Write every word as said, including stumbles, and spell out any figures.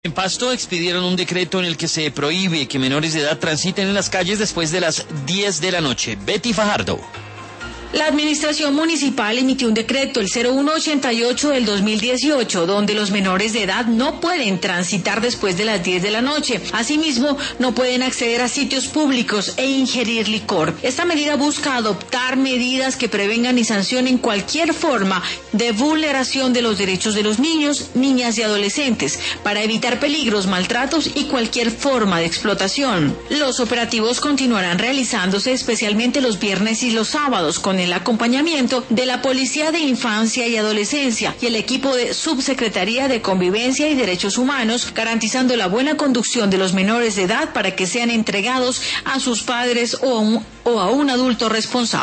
En Pasto expidieron un decreto en el que se prohíbe que menores de edad transiten en las calles después de las diez de la noche. Betty Fajardo. La administración municipal emitió un decreto, el cero uno ochenta y ocho del dos mil dieciocho, donde los menores de edad no pueden transitar después de las diez de la noche. Asimismo, no pueden acceder a sitios públicos e ingerir licor. Esta medida busca adoptar medidas que prevengan y sancionen cualquier forma de vulneración de los derechos de los niños, niñas y adolescentes, para evitar peligros, maltratos y cualquier forma de explotación. Los operativos continuarán realizándose especialmente los viernes y los sábados, con el acompañamiento de la Policía de Infancia y Adolescencia y el equipo de Subsecretaría de Convivencia y Derechos Humanos, garantizando la buena conducción de los menores de edad para que sean entregados a sus padres o a un, o a un adulto responsable.